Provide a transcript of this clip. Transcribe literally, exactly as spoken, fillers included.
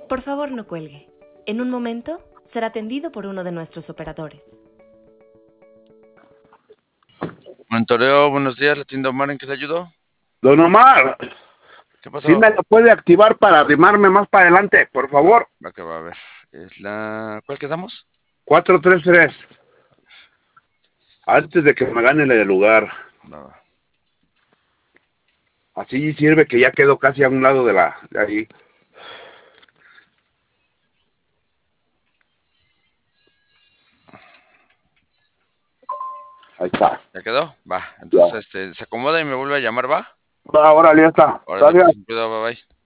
Por favor, no cuelgue. En un momento será atendido por uno de nuestros operadores. Monitoreo, buenos días, la tienda Omar, ¿en qué le ayudo? Don Omar, ¿Qué pasó? ¿sí me la puede activar para arrimarme más para adelante, por favor? Va que va a ver. Es la... ¿Cuál quedamos? cuatro tres tres. Antes de que me gane el lugar. Va, va. Así sirve que ya quedó casi a un lado de la... de ahí. Ahí está. ¿Ya quedó? Va. Entonces, este, se acomoda y me vuelve a llamar, ¿va? Va, órale, ya está. Órale, Gracias. pues, cuidado, bye bye.